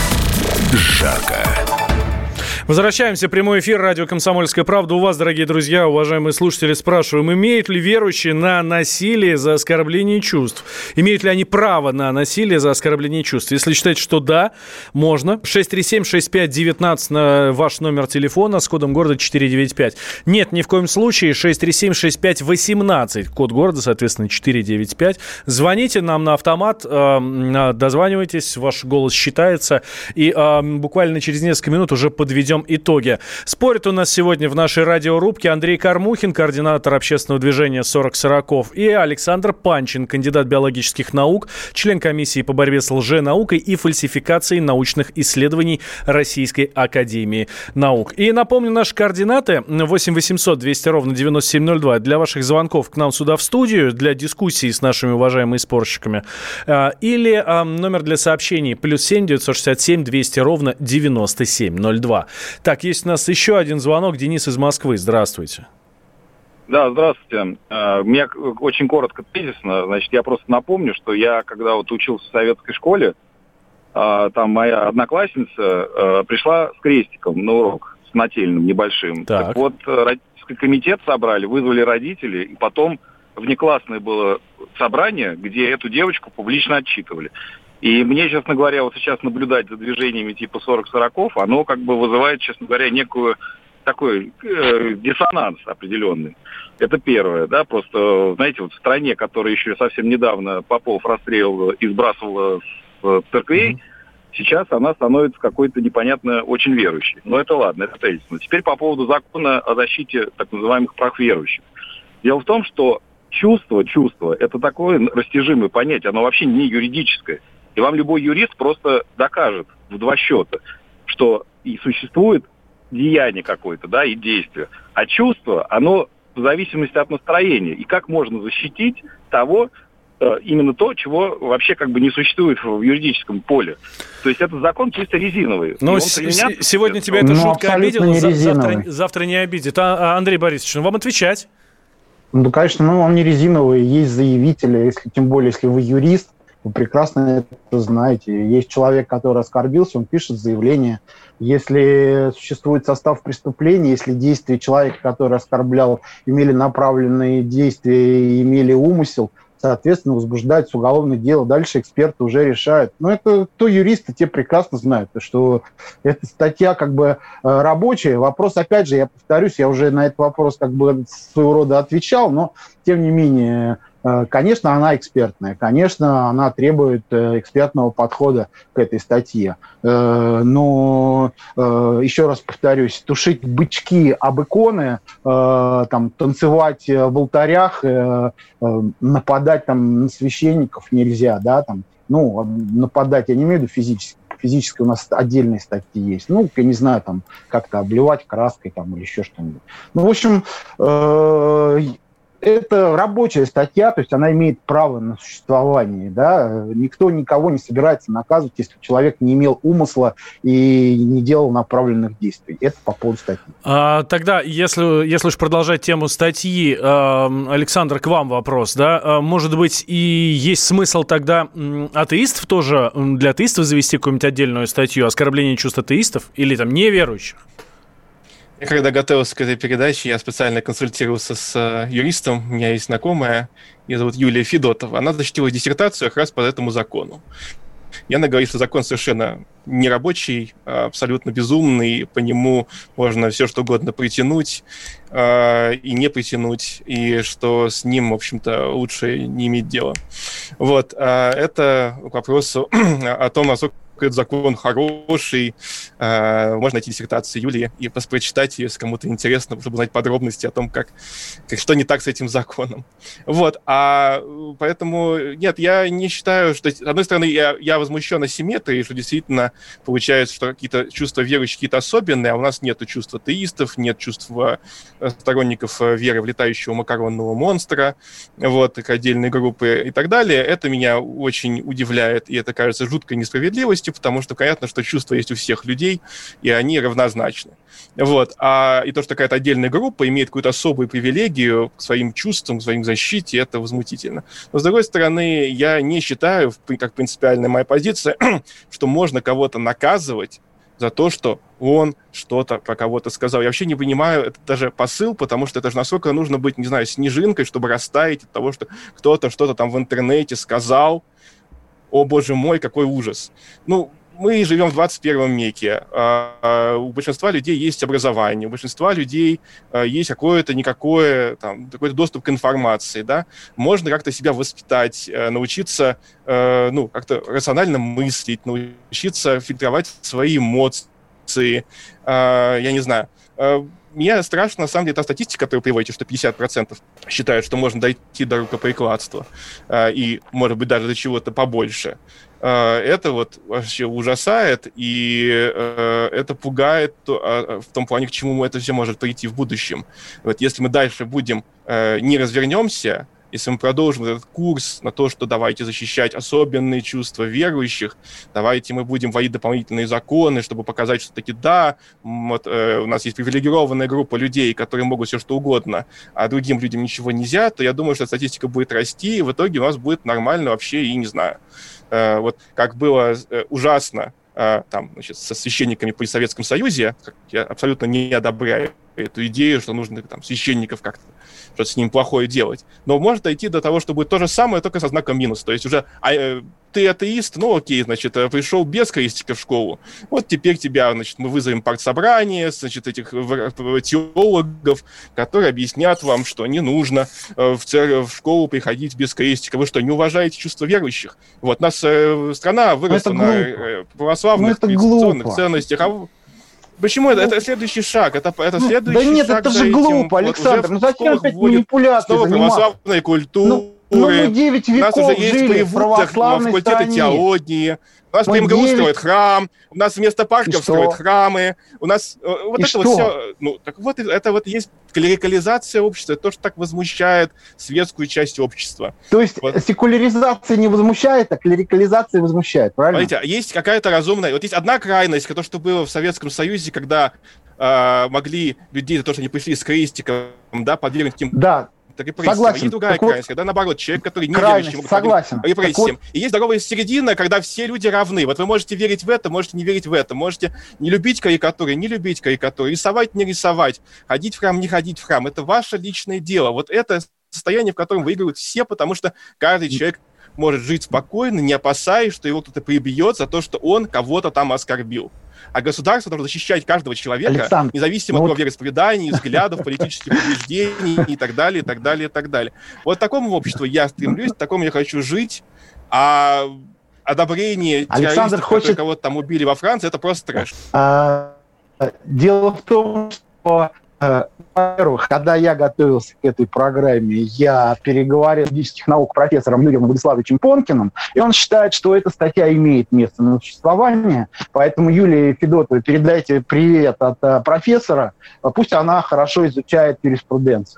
жарко. Возвращаемся. Прямой эфир. Радио «Комсомольская правда». У вас, дорогие друзья, уважаемые слушатели, спрашиваем, имеют ли верующие на насилие за оскорбление чувств? Имеют ли они право на насилие за оскорбление чувств? Если считаете, что да, можно. шесть три семь шесть пять один девять на ваш номер телефона с кодом города четыре девять пять. Нет, ни в коем случае. шесть три семь шесть пять один восемь. Код города, соответственно, четыре девять пять. Звоните нам на автомат, э, дозванивайтесь, ваш голос считается. И э, буквально через несколько минут уже подведем итоги. Спорят у нас сегодня в нашей радиорубке Андрей Кормухин, координатор общественного движения сорок сороков, и Александр Панчин, кандидат биологических наук, член комиссии по борьбе с лженаукой и фальсификацией научных исследований Российской академии наук. И напомню, наши координаты восемь восемьсот двести ровно девяносто семь ноль два для ваших звонков к нам сюда в студию, для дискуссии с нашими уважаемыми спорщиками, или номер для сообщений плюс семь девятьсот шестьдесят семь двести ровно девяносто семь ноль два. Так, есть у нас еще один звонок. Денис из Москвы. Здравствуйте. Да, здравствуйте. Uh, меня очень коротко, тезисно. Значит, я просто напомню, что я, когда вот учился в советской школе, uh, там моя одноклассница uh, пришла с крестиком на урок, с нательным небольшим. Так, так вот, родительский комитет собрали, вызвали родителей, и потом внеклассное было собрание, где эту девочку публично отчитывали. И мне, честно говоря, вот сейчас наблюдать за движениями типа сорок сороков, оно как бы вызывает, честно говоря, некую такой э, диссонанс определенный. Это первое, да, просто, знаете, вот в стране, которая еще совсем недавно попов расстреливала и сбрасывала с церквей, mm-hmm. сейчас она становится какой-то непонятно очень верующей. Но это ладно, это тезисно. Теперь по поводу закона о защите так называемых прав верующих. Дело в том, что чувство, чувство, это такое растяжимое понятие, оно вообще не юридическое. И вам любой юрист просто докажет в два счета, что и существует деяние какое-то, да, и действие. А чувство, оно в зависимости от настроения. И как можно защитить того, э, именно то, чего вообще как бы не существует в юридическом поле. То есть этот закон чисто резиновый. Но с- с- сегодня тебя эта ну, шутка обидела, завтра, завтра не обидит. А, Андрей Борисович, ну вам отвечать? Ну, конечно, ну, он не резиновый. Есть заявители, если, тем более, если вы юрист, вы прекрасно это знаете. Есть человек, который оскорбился, он пишет заявление. Если существует состав преступления, если действия человека, который оскорблял, имели направленные действия и имели умысел, соответственно, возбуждается уголовное дело. Дальше эксперты уже решают. Но это то юристы, те прекрасно знают, что эта статья как бы рабочая. Вопрос, опять же, я повторюсь, я уже на этот вопрос как бы своего рода отвечал, но тем не менее... Конечно, она экспертная, конечно, она требует экспертного подхода к этой статье. Но, еще раз повторюсь, тушить бычки об иконы, там, танцевать в алтарях, нападать там, на священников нельзя, да, там, ну, нападать, я не имею в виду физически. Физически у нас отдельные статьи есть. Ну, я не знаю, там, как-то обливать краской там, или еще что-нибудь. Ну, в общем, это рабочая статья, то есть она имеет право на существование. Да? Никто никого не собирается наказывать, если человек не имел умысла и не делал направленных действий. Это по поводу статьи. А, тогда, если, если уж продолжать тему статьи, Александр, к вам вопрос. Да? Может быть, и есть смысл тогда атеистов тоже, для атеистов завести какую-нибудь отдельную статью, оскорбление чувств атеистов или там неверующих? Я когда готовился к этой передаче, я специально консультировался с э, юристом, у меня есть знакомая, ее зовут Юлия Федотова, она защитила диссертацию как раз по этому закону. И она говорит, что закон совершенно нерабочий, абсолютно безумный, по нему можно все что угодно притянуть э, и не притянуть, и что с ним, в общем-то, лучше не иметь дела. Вот, э, это к вопросу о том, насколько этот закон хороший. Можно найти диссертацию Юлии и прочитать ее, если кому-то интересно, чтобы узнать подробности о том, как, как, что не так с этим законом. Вот. А поэтому, нет, я не считаю, что... С одной стороны, я, я возмущен асимметрией, что действительно получается, что какие-то чувства верующих какие-то особенные, а у нас нет чувств атеистов, нет чувств сторонников веры в летающего макаронного монстра, вот, как отдельные группы и так далее. Это меня очень удивляет, и это кажется жуткой несправедливостью, потому что понятно, что чувства есть у всех людей, и они равнозначны. Вот. А и то, что какая-то отдельная группа имеет какую-то особую привилегию к своим чувствам, к своим защите, это возмутительно. Но, с другой стороны, я не считаю, как принципиальная моя позиция, что можно кого-то наказывать за то, что он что-то про кого-то сказал. Я вообще не понимаю, это даже посыл, потому что это же насколько нужно быть, не знаю, снежинкой, чтобы растаять от того, что кто-то что-то там в интернете сказал. О, боже мой, какой ужас. Ну, мы живем в двадцать первом веке. У большинства людей есть образование, у большинства людей есть какое-то, никакое, там, какой-то доступ к информации, да. Можно как-то себя воспитать, научиться, ну, как-то рационально мыслить, научиться фильтровать свои эмоции, я не знаю. Мне страшно, на самом деле, та статистика, которую вы приводите, что пятьдесят процентов считают, что можно дойти до рукоприкладства, и, может быть, даже до чего-то побольше. Это вот вообще ужасает, и это пугает в том плане, к чему это все может прийти в будущем. Вот если мы дальше будем, не развернемся, если мы продолжим этот курс на то, что давайте защищать особенные чувства верующих, давайте мы будем вводить дополнительные законы, чтобы показать, что таки да, вот, э, у нас есть привилегированная группа людей, которые могут все что угодно, а другим людям ничего нельзя, то я думаю, что статистика будет расти, и в итоге у нас будет нормально вообще, и не знаю. Э, вот как было э, ужасно э, там, значит, со священниками при Советском Союзе, я абсолютно не одобряю эту идею, что нужно там священников как-то что-то с ним плохое делать. Но может дойти до того, что будет то же самое, только со знаком минус. То есть уже а, э, ты атеист, ну окей, значит, пришел без крестика в школу, вот теперь тебя, значит, мы вызовем партсобрание, значит, этих теологов, которые объяснят вам, что не нужно э, в, церковь, в школу приходить без крестика. Вы что, не уважаете чувства верующих? Вот, у нас э, страна выросла на э, православных цивилизационных ценностях, а почему это? Это следующий шаг. Это, это следующий да нет, шаг это же глупо, вот Александр. Ну зачем опять манипуляции заниматься? Православной культуры. Ну, ну мы девять веков у нас уже есть жили в православной факультеты стране. Теологии. У нас в МГУ девять... строят храм, у нас вместо парков строят храмы, у нас вот и это что? вот все, ну, так вот это вот есть клерикализация общества, это то, что так возмущает светскую часть общества. То есть вот. Секуляризация не возмущает, а клерикализация возмущает, правильно? Смотрите, есть какая-то разумная, вот есть одна крайность, то, что было в Советском Союзе, когда э, могли людей за то, что они пришли с крестиком, да, подвергнуть каким-то да. репрессиям. Согласен. Есть другая так крайность, вот, когда, наоборот, человек, который не крайность, верующий, согласен. репрессиям. Вот... И есть здоровая середина, когда все люди равны. Вот вы можете верить в это, можете не верить в это, можете не любить карикатуры, не любить карикатуры, рисовать, не рисовать, ходить в храм, не ходить в храм. Это ваше личное дело. Вот это состояние, в котором выигрывают все, потому что каждый человек может жить спокойно, не опасаясь, что его кто-то прибьет за то, что он кого-то там оскорбил. А государство должно защищать каждого человека, Александр, независимо ну от вот... его вероисповеданий, взглядов, политических убеждений и так далее, и так далее, и так далее. Вот к такому обществу я стремлюсь, к такому я хочу жить, а одобрение Александр террористов, хочет... которые кого-то там убили во Франции, это просто трэш. А, дело в том, что во-первых, когда я готовился к этой программе, я переговорил с физических наук профессором Юрием Владиславовичем Понкиным, и он считает, что эта статья имеет место на существование, поэтому Юлии Федотовой передайте привет от профессора, пусть она хорошо изучает юриспруденцию.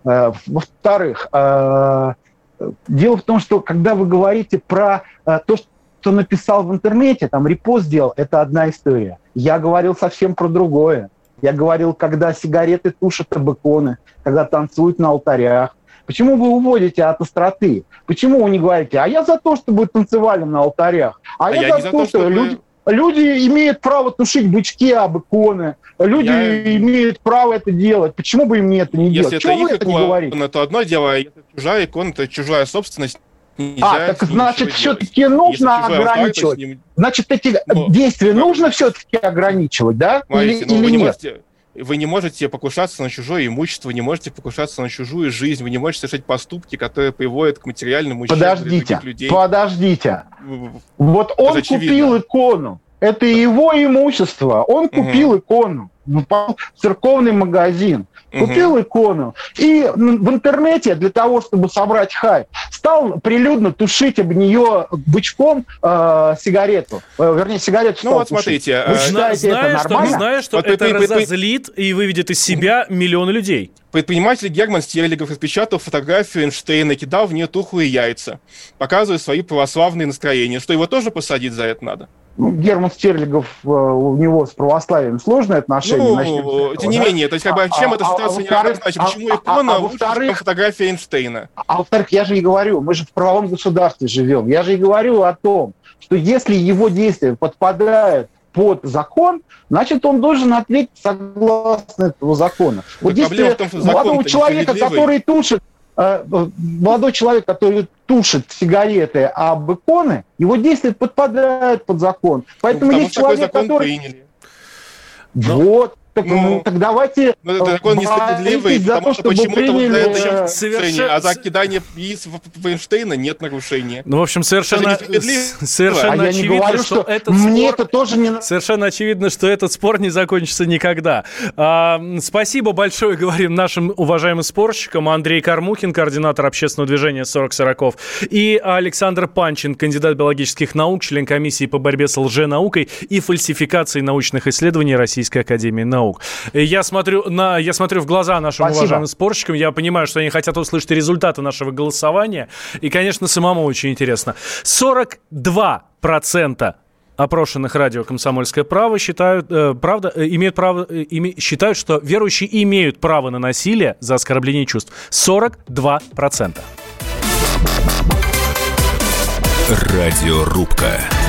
Во-вторых, дело в том, что когда вы говорите про то, что написал в интернете, там репост сделал, это одна история. Я говорил совсем про другое. Я говорил, когда сигареты тушат об иконы, когда танцуют на алтарях. Почему вы уводите от остроты? Почему вы не говорите, а я за то, чтобы танцевали на алтарях? А, а я, я за, за то, что чтобы... люди, люди имеют право тушить бычки об иконы. Люди я... имеют право это делать. Почему бы им это не Если делать? Чего вы это не говорите? То одно дело, а если чужая икона, это чужая собственность. А, так значит, все-таки нужно ограничивать. Ним... Значит, эти Но... действия Но... нужно все-таки ограничивать, да? Смотрите, или или вы нет? Не можете... Вы не можете покушаться на чужое имущество, вы не можете покушаться на чужую жизнь, вы не можете совершать поступки, которые приводят к материальному ущербу для других людей. Подождите, вот он купил икону, это его имущество, он купил угу. икону, попал в церковный магазин, купил угу. икону, и в интернете для того, чтобы собрать хайп, стал прилюдно тушить об нее бычком э, сигарету, э, вернее, сигарету Ну стал вот тушить. смотрите. Вы считаете, Зна- это что, нормально? Знаю, что вот это при, при, разозлит и выведет из себя миллионы людей. Предприниматель Герман Стерлигов распечатал фотографию Эйнштейна и кидал в нее тухлые яйца, показывая свои православные настроения. Что, его тоже посадить за это надо? Ну, Герман Стерлигов, у него с православием сложные отношения. Ну, начнем тем не да? менее, то есть, как бы, чем а, эта а, ситуация а, не равнозначна? Почему а, икона а, а, лучше, чем фотография Эйнштейна? А, а во-вторых, я же и говорю, мы же в правовом государстве живем. Я же и говорю о том, что если его действия подпадают под закон, значит, он должен ответить согласно этого закона. Вот действие молодого человека, который тушит, молодой человек, который тушит сигареты об иконы, его действия подпадают под закон. Поэтому ну, есть человек, который... Приняли. Вот. Так, ну, ну, так давайте... Ну, это закон несправедливый, потому что почему-то приняли... вот за это Совершенно... а за кидание яиц в Эйнштейна нет нарушения. Ну, в общем, совершенно, совершенно а очевидно, говорю, что, что этот мне спор... это тоже не... Совершенно очевидно, что этот спор не закончится никогда. А, спасибо большое, говорим нашим уважаемым спорщикам. Андрей Кормухин, координатор общественного движения сорок сороков, и Александр Панчин, кандидат биологических наук, член комиссии по борьбе с лженаукой и фальсификацией научных исследований Российской академии наук. Я смотрю, на, я смотрю в глаза нашим Спасибо. уважаемым спорщикам, я понимаю, что они хотят услышать результаты нашего голосования, и, конечно, самому очень интересно. сорок два процента опрошенных радио «Комсомольская правда» считают, э, правда, э, имеют право, э, име, считают, что верующие имеют право на насилие за оскорбление чувств. сорок два процента. Радиорубка.